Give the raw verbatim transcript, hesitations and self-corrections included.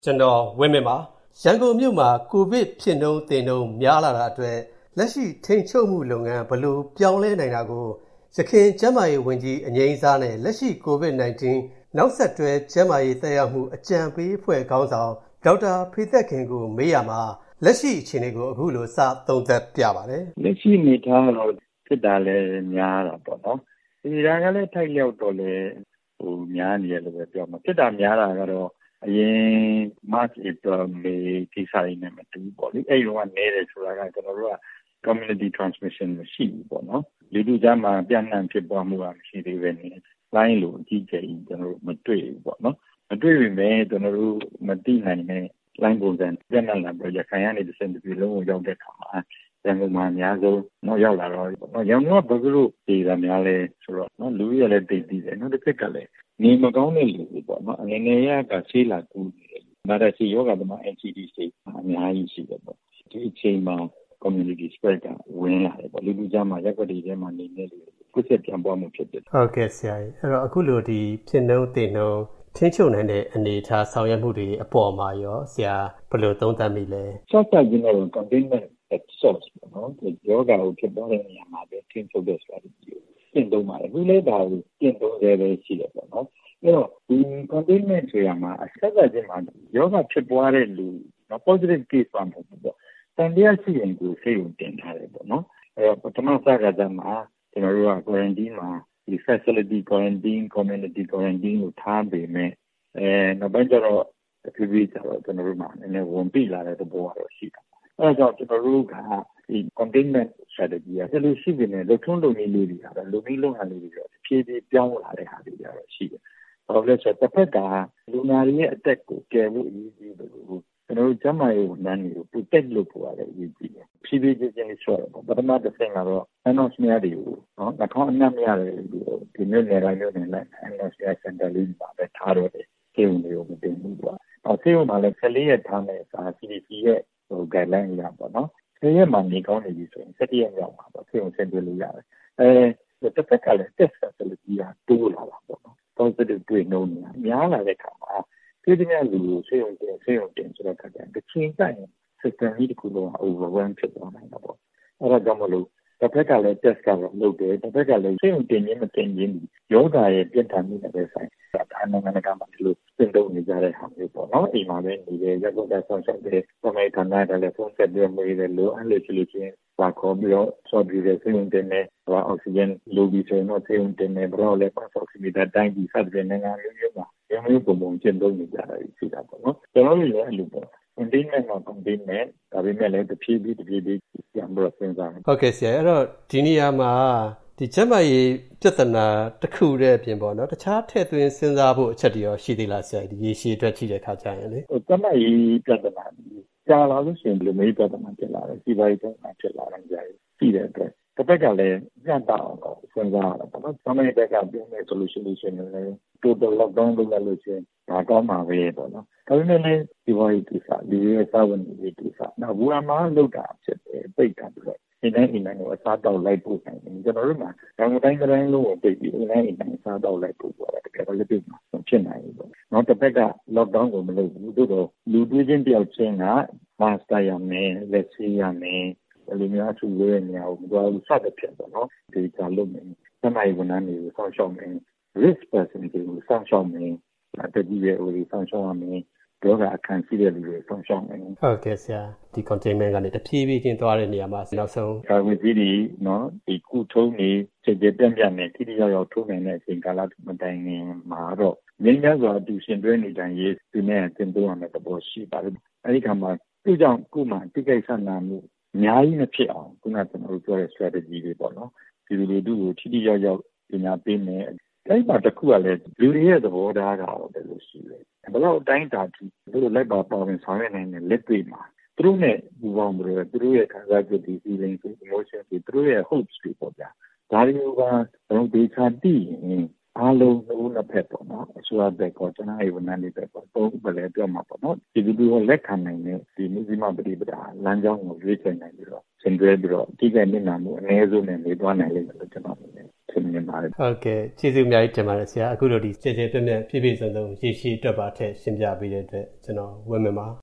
ကျွန်တော်ဝင်းမြင့်ပါရန်ကုန်မြို့မှာကိုဗစ်ဖြစ်နှုန်းတင်နှုန်းများလာတာအတွက်လက်ရှိထိန်းချုပ်မှုလုပ်ငန်းဘယ်လိုပြောင်းလဲနိုင်တာကိုရခိုင်ကျန်းမာရေးဝန်ကြီးအငြိမ်းစားနဲ့လက်ရှိကိုဗစ် -19 နောက်ဆက်တွဲကျန်းမာရေးသက်ရောက်မှုအကြံပေးအဖွဲ့ခေါင်းဆောင်ဒေါက်တာဖေသက်ခင်ကိုမေးရမှာလက်ရှိအခြေအနေကိုအခုလိုစသုံးသပ်ပြပါတယ်လက်ရှိအနေထားတော့ဖြစ်တာလည်းများတာပေါ့နော်ဒီဒါကလည်းထိုက်လျောက်တော့လည်းဟိုများနေရလို့ပဲပြောမှာဖြစ်တာများတာကတော့အရင် March April May ကိစ္စတွေနဲ့မတူဘူးပေါ့လေအဲ့ဒီတော့ကနေတယ်ဆိုတာကကျွန်တော်တို့က community transmission မရှိဘူးပေါ့နော်လူလူကြားမှာပြန့်နှံ့ဖြစ်ပွားမှုကမရှိသေးပဲနေလိုင်းလိုအကြီးကျယ်ကြီးကျွန်တော်တို့မတွေ့ဘူးပေါ့နော်မတွေ့ပေမဲ့ကျွန်တော်တို့မသိနိုင်တဲ့လိုင်းပုံစံပြန့်နှံ့လာပြီးရခိုင်ကနေတစ်ဆင့်တစ်ပြေလုံးကိုရောက်တဲ့အခါမှာရန်ကုန်မှာအများဆုံးတော့ရောက်လာတော့နော်ရန်ကုန်ကဘယ်လိုဒီကများလဲဆိုတော့နော်လူရလည်းတိတ်ပြီးတယ်နော်တစ်ခါကလည်းနေမကောင်းတဲ့လူတွေပေါ့နော်အနေနဲ့ရကဆေးလာကူနေတယ်ဒါတည်းယောဂသမား N C D ဆေးအများကြီးရှိတယ်ပေါ့ဒီအချိန်မှာ community spread ကဝင်လာတယ်ပေါ့လူလူကြားမှာရက်ွက်တွေထဲမှာနေနေလို့ကုသပြန်ပွားမှုဖြစ်တယ်ဟုတ်ကဲ့ဆရာကြီးအဲ့တော့အခုလိုဒီဖြစ်နှုန်းတင်နှုန်းထိန်းချုပ်နိုင်တဲ့အနေအထားဆောင်ရွက်မှုတွေအပေါ်မှာရောဆရာဘယ်လိုသုံးသပ်မိလဲဆော့တာကျင်းတော့ containment at source ပေါ့နော်ဒီယောဂကိုဖြစ်ပေါ်တဲ့နေရာမှာပဲထိန်းချုပ်တဲ့ strategy ကိုကျင့်သုံးပါတယ်ခုလည်းဒါကိုကျင့်သုံးရဲပဲရှိတယ်ပေါ့နော်အဲ့တော့ဒီ containment ဆိုရမှာအဆက်အချင်းမှာယောဂဖြစ်ပွားတဲ့လူနော် positive case ပါမှာပေါ့တန်တရားရှိရင်ကိုစိတ်ကိုတင်ထားတယ်ပေါ့နော်အဲ့တော့ပထမစကားကြမှာကျွန်တော်တို့က quarantine မှာဒီ facility quarantine community quarantine ကိုထားပေမဲ့အဲနောက်ပိုင်းကျတော့တဖြည်းဖြည်းကျတော့ကျွန်တော်တို့မှာနည်းနည်းဝင်ပြီးလာတဲ့သဘောကတော့ရှိတယ်အဲဒါကြောင့်ကျွန်တော်တို့ကဒီ containment strategy ကလည်းရှိနေတယ်လုံထုံးလုံနည်းလေးတွေကတော့လုံပြီးလုံဟန်လေးတွေတော့ဖြည်းဖြည်းပြောင်းလာတဲ့ဟာတွေကတော့ရှိတယ်ဘာလို့လဲဆိုတော့တစ်ဖက်ကလူနာတွေရဲ့အသက်ကိုကယ်ဖို့အရေးကြီးတယ်လို့ကျွန်တော်တို့ကျန်းမာရေးဝန်ထမ်းတွေကို protect လုပ်ဖို့ရတယ်အရေးကြီးတယ်ဖြည်းဖြည်းချင်းချင်းလေးဆိုတော့ပထမတစ်ဆင့်ကတော့ announcement တွေကိုနော်နှာခေါင်းအနှံ့မရတယ်ဒီမျိုးနယ်တိုင်းမျိုးနယ်တိုင်း announcement center လေးပါပဲထားတော့တယ်ဆေးရုံတွေကိုမတင်ဘူးကွာအော်ဆေးရုံမှာလည်း၁၄ရက်ထားမယ်စာ C D C ရဲ့ဟို guideline အရပေါ့နော်ဆေးရုံမှာနေကောင်းနေပြီဆိုရင်၁၁ရက်ရောက်မှာပေါ့ဆေးရုံဆင်းပေးလို့ရတယ်အဲတစ်ဖက်ကလည်း test facility ကတိုးလာတာပေါ့နော် positive တွေ့နှုန်းများလာတဲ့အခါမှာဒီတည်းကလူကိုဆေးရုံတင်ဆေးရုံတင်ဆိုတော့ခါကျတစ်ချိန်တိုင်း system ကြီးတစ်ခုလုံး overwhelm ဖြစ်သွားနိုင်တာပေါ့အဲဒါကြောင့်မလို့တစ်ဖက်ကလည်း test ကတော့လုပ်တယ်တစ်ဖက်ကလည်းဆေးရုံတင်ခြင်းမတင်ခြင်းယောဂရဲ့ပြဿနာမျိုးနဲ့ပဲဆိုင်ဒါနိုင်ငံတကာမှာဒီလိုသင်သုံးနေကြတဲ့ဟာမျိုးပေါ့နော်အိမ်မှာပဲနေရရက်ကွက်တဲ့ဆောင်ချက်တွေပမေဌာနတယ်လည်းဖုန်းဆက်ပြီးမေးတယ်လို့အဲ့လိုချလို့ချင်းပါခေါ်ပြီးတော့ဆော့ပြီးတဲ့ဆေးရုံတင်နေဟောအောက်ဆီဂျင်လိုပြီးဆိုတော့ဆေးရုံတင်နေဘရောလည်းပတ်ဆော့ဆီမီတာတိုင်းပြီးစတဲ့နိုင်ငံမျိုးမျိုးမှာရမျိုးပုံပုံကျင့်သုံးနေကြတာရှိတာပေါ့နော်ကျွန်တော်တို့လည်းအဲ့လိုပေါ့ containment မှာ containment ဒါပေမဲ့လည်းတစ်ဖြည်းဖြည်းတစ်ဖြည်းဖြည်းပြန်ပြီးတော့စဉ်းစားမယ်ဟုတ်ကဲ့ဆရာအဲ့တော့ဒီနေရာမှာဒီကျန်းမာရေးပြဿနာတစ်ခုတည်းအပြင်ပေါ့နော်တခြားထည့်သွင်းစဉ်းစားဖို့အချက်တွေရောရှိသေးလားဆရာဒီရေရှည်အတွက်ကြည့်တဲ့အခါကျရင်လေဟိုကျန်းမာရေးပြဿနာကြာလာလို့ရှိရင်ဒီလိုမျိုးပြဿနာဖြစ်လာတယ်စီးပွားရေးပြဿနာဖြစ်လာတယ်ကြာပြီတဲ့အတွက်တစ်ဖက်ကလည်းညှတအောင်တော့စဉ်းစားရတာပေါ့နော်ကျန်းမာရေးဘက်ကပြောင်းတဲ့ solution တွေရှင်လည်း total lockdown လုပ်လိုက်လို့ရှိရင်ဒါကောင်းမှာပဲပေါ့နော်ဒါပေမဲ့လည်းစီးပွားရေးကိစ္စဒီရဲ့စာဝန်ကြီးကိစ္စနောက်ဘူရာမှာလောက်တာဖြစ်တယ်ပိတ်တာပြီးတော့ဒီတိုင်းဒီတိုင်းကိုအစားတောက်လိုက်ပို့နိုင်တယ်ကျွန်တော်တို့မှာဒါမှတိုင်းတိုင်းလုံးကိုပိတ်ပြီးဒီတိုင်းဒီတိုင်းအစားတောက်လိုက်ပို့ပေါ်တယ်တကယ်တော့လက်တွေ့မှာဖြစ်နိုင်ဘူးပေါ့နောက်တစ်ဖက်က lockdown ကိုမလုပ်ဘူးသို့တော့လူတွေးချင်းတယောက်ချင်းက master ရမယ်လက်ဆေးရမယ်လူများစုရဲနေအောင်ဘာလို့စတဲ့ဖြစ်တော့နော်ဒီကလုံးနေစမိုင်းဝန်ထမ်းတွေကိုစောင့်ရှောက်မယ် risk person တွေကိုစောင့်ရှောက်မယ်တတိယဦးတွေစောင့်ရှောက်ရမယ်တော့အခန်းရှိတဲ့လူတွေစောင့်ရှောက်မယ်ဟုတ်ကဲ့ဆရာဒီ containment ကနေတဖြည်းဖြည်းချင်းသွားတဲ့နေရာမှာနောက်ဆုံးကာဝေးကြီးတွေနော်ဒီကုထုံးနေချက်ချက်ပြန့်ပြန့်နဲ့တိတိကျကျထုံးနိုင်တဲ့အချိန်ကာလမတိုင်ခင်မှာတော့ငင်းများစွာသူရှင်တွဲနေတိုင်းရေးဒီနဲ့သင်သုံးရမယ့်သဘောရှိပါတယ်အဲဒီခါမှာသူ့ကြောင့်ခုမှတိကျဆန္ဒမှုအများကြီးမဖြစ်အောင်ခုနကကျွန်တော်တို့ပြောတဲ့ strategy တွေပေါ့နော်ဒီလိုလူတို့ကိုထိထိရောက်ရောက်ပညာပေးမယ်အဲ့မှာတစ်ခုကလည်းလူတွေရဲ့သဘောထားကတော့ဘယ်လိုရှိလဲဘယ်တော့အတိုင်းတာထိသူတို့လိုက်ပါပေါ်ရင်ဆောင်ရနိုင်တဲ့လက်တွေ့မှာသူတို့နဲ့ဘူပေါင်းပြီးတော့သူတို့ရဲ့ခံစားချက်တွေ feeling တွေ emotion တွေသူတို့ရဲ့ hopes တွေပေါ့ဗျာဒါတွေကကျွန်တော်ဒေချာတည်ရင်အားလုံးလုံးတစ်ဖက်ပေါ့နော်အစိုးရဘက်ကကျွန်တော်ရဲ့ဝန်ထမ်းတွေဘက်ပေါ့ပုံပဲလေပြောမှာပေါ့နော်ဒီလူတွေကိုလက်ခံနိုင်တဲ့ဒီမြစီမပฏิပဒါလမ်းကြောင်းကိုရွေးချယ်နိုင်ပြီးတော့ဆင်တွဲပြီးတော့အကြည့်ကမျက်နှာမှုအနည်းဆုံးနဲ့နေသွားနိုင်လိမ့်မယ်လို့ကျွန်တော်မြင်တယ်ထင်မြင်ပါတယ်ဟုတ်ကဲ့ကျေးဇူးအများကြီးတင်ပါတယ်ဆရာအခုလိုဒီကျေကျေပြည့်ပြည့်ပြည့်ပြည့်စုံစုံရည်ရှိအတွက်ပါထည့်ရှင်းပြပေးတဲ့အတွက်ကျွန်တော်ဝမ်းမြောက်ပါ